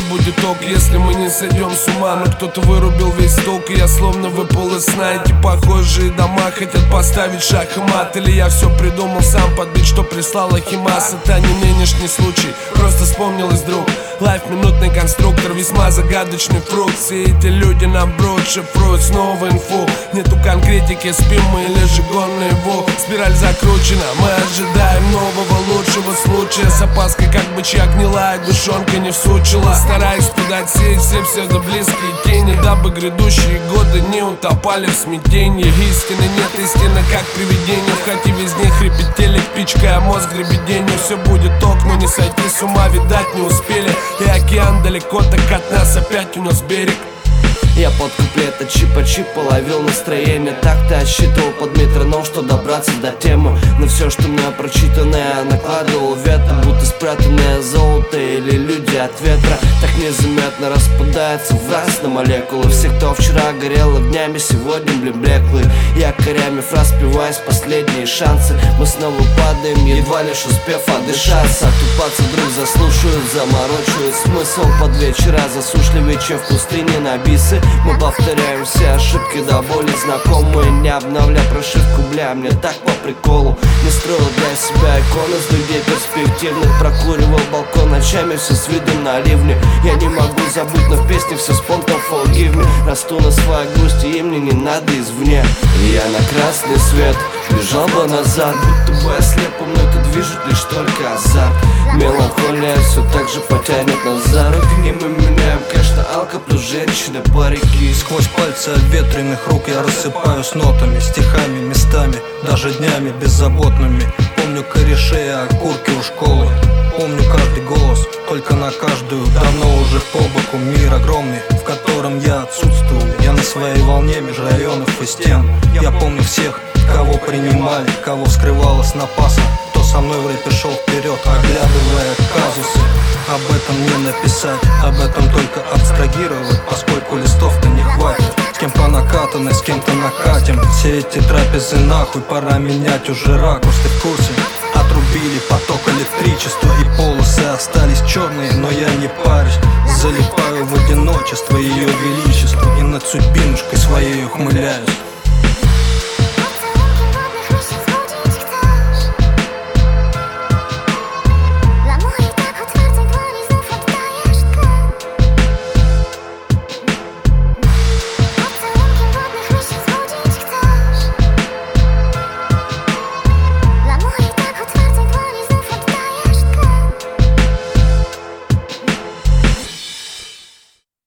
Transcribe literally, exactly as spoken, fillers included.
будет ток, если мы не сойдем с ума. Но кто-то вырубил весь ток, и я словно выпал из сна. Эти похожие дома хотят поставить шах и мат. Или я все придумал сам под бит, что прислала Химас. Это не нынешний случай, просто вспомнилось вдруг. Лайф минутный конструктор, весьма загадочный фрукт. Все эти люди нам брут, шифруют снова инфу. Нету конкретики, спим мы или же гонный вол. Спираль закручена, мы ожидаем нового лучшего случая. С опаской, как бы чья гнилая душонка не всучила. Стараюсь подать сеть все псевдоблизкие тени, дабы грядущие годы не утопали в смятении. Истины нет, истина как привидение. В хате везде хрипит телек, пичкая мозг гребеденью. Все будет ок, но не сойти с ума, видать не успели. И океан далеко, так от нас опять унес берег. Я под куплет от чипа-чипа ловил настроение. Так-то отсчитывал под метроном, что добраться до темы. Но все, что мне прочитанное, накладывал ветер, будто спрятанное золото или люди от ветра. Так незаметно распадается в раз на молекулы. Все, кто вчера горел огнями, сегодня блин блеклые. Якорями фраз пиваясь последние шансы. Мы снова падаем, едва лишь успев отдышаться. Отупаться вдруг заслушают, заморочивают смысл. Под вечера засушливее, чем в пустыне на бисы. Мы повторяем все ошибки до боли знакомые. Не обновляя прошивку, бля, мне так по приколу. Не строил для себя иконы с людей перспективных. Прокуривал балкон ночами, все с видом на ливне. Я не могу забыть, но в песне все спонтан forgive me. Расту на своей грусти, и мне не надо извне. И я на красный свет бежал бы назад, будто бы я слепо, но это движет лишь только азарт. Меланхолия все так же потянет нас за руки. И мы меняем, конечно, алко плюс женщины, парики. Сквозь пальцы обветренных рук я рассыпаюсь нотами, стихами, местами, даже днями беззаботными. Помню корешей, окурки у школы. Помню каждый голос, только на каждую. Давно уже по боку мир огромный, в котором я отсутствую. Я на своей волне меж районов и стен. Я помню всех, кого принимали, кого скрывалось на пасах. Кто со мной в рэпе шел вперед, оглядывая казусы. Об этом не написать, об этом только абстрагировать, поскольку листов-то не хватит. С кем по накатанной, с кем-то накатим. Все эти трапезы нахуй, пора менять уже ракурс, ты в курсе? Отрубили поток электричества, и полосы остались черные, но я не парюсь. Залипаю в одиночество ее величества, и над судьбинушкой своей ухмыляюсь.